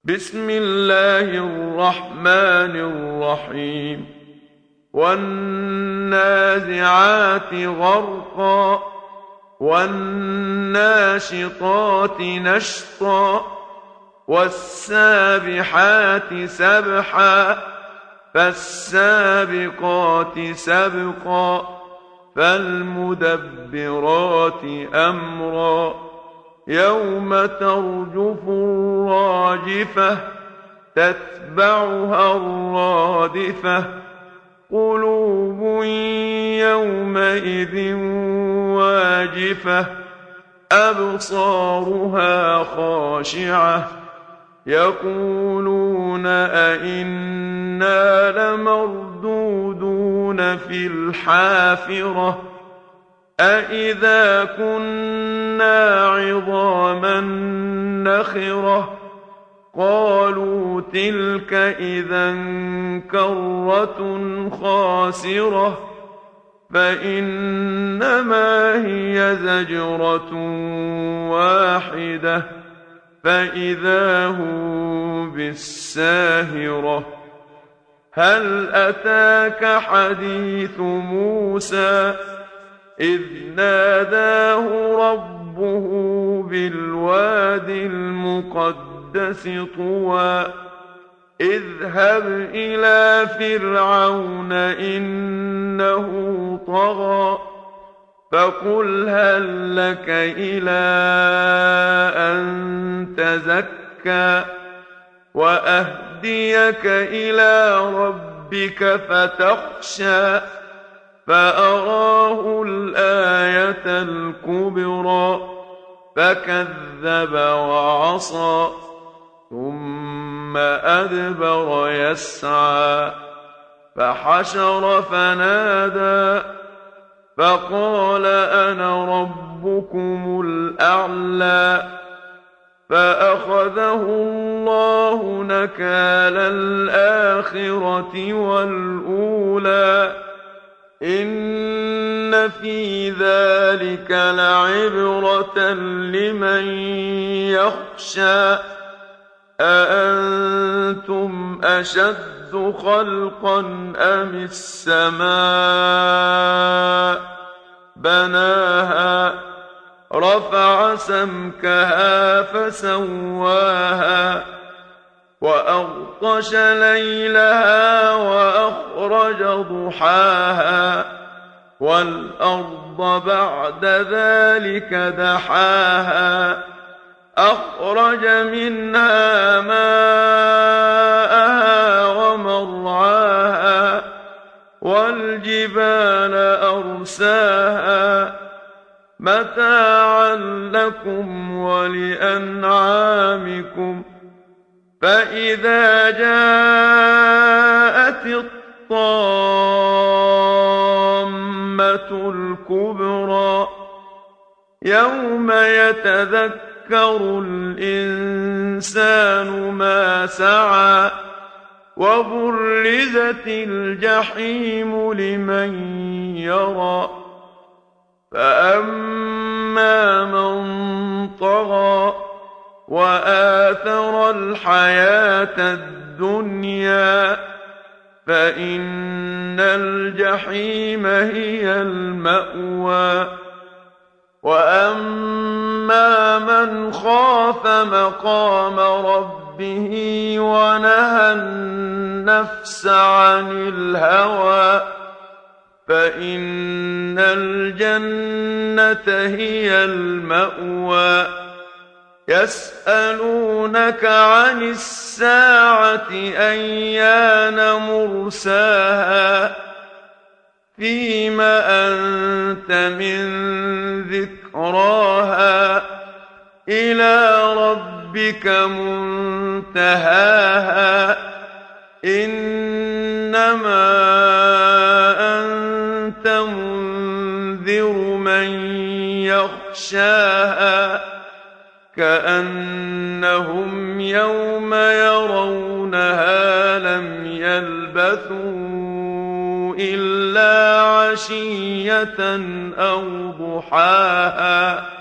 بسم الله الرحمن الرحيم والنازعات غرقا والناشطات نشطا والسابحات سبحا فالسابقات سبقا فالمدبرات أمرا يوم ترجف الراجفة تتبعها الرادفة قلوب يومئذ واجفة أبصارها خاشعة يقولون أئنا لمردودون في الحافرة أئذا كنا عظاما نخرة قالوا تلك إذا كرة خاسرة فإنما هي زجرة واحدة فإذا هم بالساهرة هل أتاك حديث موسى إذ ناداه ربه بالواد المقدس طوى اذهب إلى فرعون إنه طغى فقل هل لك إلى أن تزكى وأهديك إلى ربك فتخشى فأراه الآية الكبرى فكذب وعصى ثم أدبر يسعى فحشر فنادى فقال أنا ربكم الأعلى فأخذه الله نكال الآخرة والأولى إن في ذلك لعبرة لمن يخشى أأنتم أشد خلقا أم السماء بناها رفع سمكها فسواها وأغطش ليلها وأخرج ضحاها والأرض بعد ذلك دحاها أخرج منها ماءها ومرعاها والجبال أرساها متاعا لكم ولأنعامكم فإذا جاءت الطامة الكبرى يوم يتذكر الإنسان ما سعى وبرزت الجحيم لمن يرى فأما من طغى وآثر الحياة الدنيا فإن الجحيم هي المأوى وأما من خاف مقام ربه ونهى النفس عن الهوى فإن الجنة هي المأوى يسألونك عن الساعة أيان مرساها فيم أنت من ذكراها إلى ربك منتهاها إنما أنت منذر من يخشاها كأنهم يوم يرونها لم يلبثوا إلا عشية أو ضحاها